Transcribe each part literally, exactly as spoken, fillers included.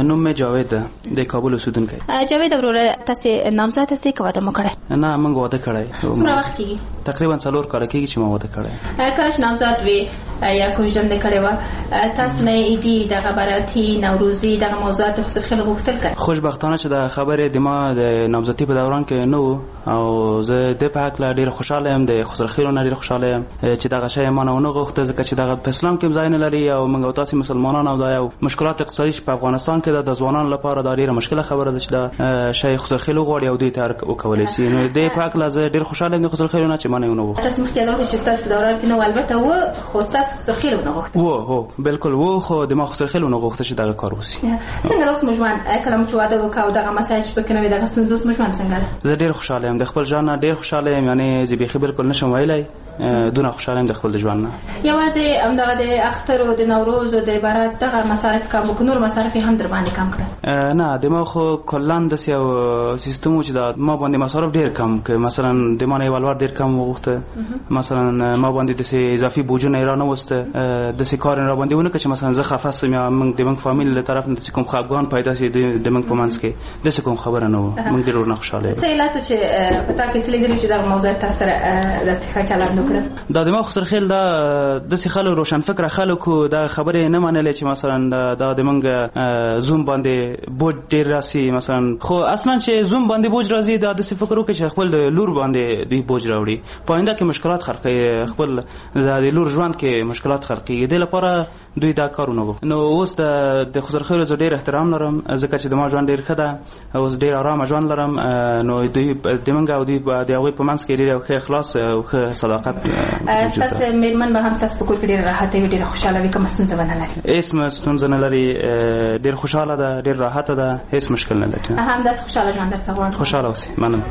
نوم مې جاوید ده، د کابل اوسیدونکی. جاوید وروره، تاسو نامزد تاسو کومه واده مو کړی؟ نه موږ واده کړی. څومره وخت کېږي؟ تقریبا څلور کاله کېږي چې ما واده کړی. کله چې نامزد وي یا کوژدنه کړې وه، تاسو نه ایدي دغه براتی نوروزي دغه موضوعات خو خیلی غوښتل کړ. خوشبختانه چې د خبرې د ما د نامزدۍ په دوران کې نه و او زه د په حق لا ډیر خوشاله یم، د خسر خیرو نه ډیر خوشاله یم چې دغه شی ما نه غوښته، ځکه چې دغه په اسلام کې ځای نه لري او موږ تاسو مسلمانان او دا یو مشکلات اقتصادي په افغانستان کې د ځوانانو لپاره دا ډیره مشکله خبره ده چې دا شی خسر خیرو غوړي او دوی تر وکولای شي. نو د په حق لا زه ډیر خوشاله یم د خسر خیرو نه چې ما نه غوښته. تاسو مخکې دا چې تاسو په دوران کې نو البته و خو تاسو خسر خیرو نه غوښته. و هو بالکل و خو د ما خسر خیرو نه غوښته چې دغه کار وشي. څنګه اوس مجمن کلام چې واده وکاو دغه مسایل چې پکې نوې دغه ستونزې اوس مجمن څنګه؟ زه ډیر خوشاله یم د خپل ژوند نه، ډیر خوشاله یم، یعنی زه به خبر کول نشم ویلای دونه خوشاله یم د خپل ژوند نه. یوازې همدغه د اختر او د نوروز او د برات دغه مصارف کم وکړو، نور مصارف هم در باندې کم کړل؟ نه د ما خو کلان د یو سیستم چې دا ما باندې مصارف ډیر کم ک مثلا د ما نه ولور ډیر کم وغوښته، مثلا ما باندې د اضافي بوجونه ایران وسته د سې کار را باندې ونه چې مثلا زه خفه سم یا موږ د موږ فامیل له طرف نه د کوم خپګان پیدا شي د موږ په منځ کې د څه کوم خبره نه و، موږ ډیر نه خوشاله. څه علت چې پتا کې څه لګري چې دا موضوع تاسو سره د څه چلند وکړه؟ دا د ما خسر خیل دا د څه خلک روشن فکر خلکو دا خبره نه منلې چې مثلا دا د موږ زوم باندې بوج ډیر راسي، مثلا خو اصلا چې زوم باندې بوج راځي دا د څه فکر وکړي چې خپل لور باندې دوی بوج راوړي، په آینده کې مشکلات خلقي خپل د لور ژوند کې مشکلات خلقي د لپاره دوی دا کارونه وکړي. نو اوس د خسر خیل زه ډیر احترام لرم ځکه چې د ما ژوند ډیر ښه ده، اوس ډیر آرام ژوند لرم. نو دوی د منګه او دوی د هغوی په منځ کې ډیر ښه اخلاص او ښه صداقت تاسو میرمن به هم تاسو په کور کې ډیر راحت وي، ډیر خوشاله وي، کوم ستونزه نه لري؟ هیڅ ستونزه نه لري، ډیر خوشاله ده، ډیر راحت ده، هیڅ مشکل نه لري. هم داس خوشاله ژوند درته غواړم. خوشاله اوسئ. مننه.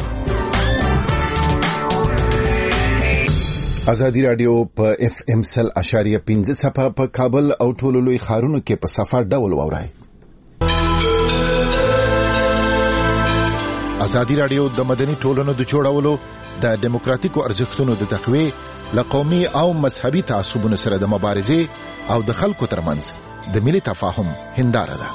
ازادي رادیو په اف ام سل اشاریه پنځه صفه په کابل او ټولو لوی ښارونو کې په صفه ډول واورئ. ازادي رادیو د مدني ټولنو د جوړولو د دیموکراتیکو ارزښتونو د تقویې له قومي او مذهبي تعصبونو سره د مبارزې او د خلکو ترمنځ د ملي تفاهم هنداره ده.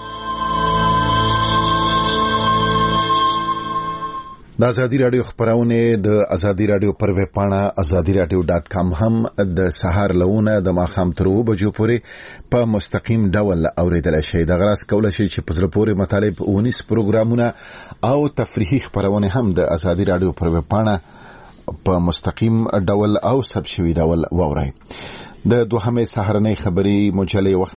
د ازادي رادیو خبرونه د ازادي رادیو پر ویب پاڼه ازادي رادیو ډاټ کام هم د سهار لونه د ماخام تر و بجو پورې په مستقیم ډول اوریدل شي. د غراس کول شي چې په زړه پورې مطالب اونیس پروګرامونه او تفریحي خبرونه هم د ازادي رادیو پر ویب پاڼه په مستقیم ډول او سب شوی ډول واورئ. د دوهمه سهارنۍ خبري مجلې وخت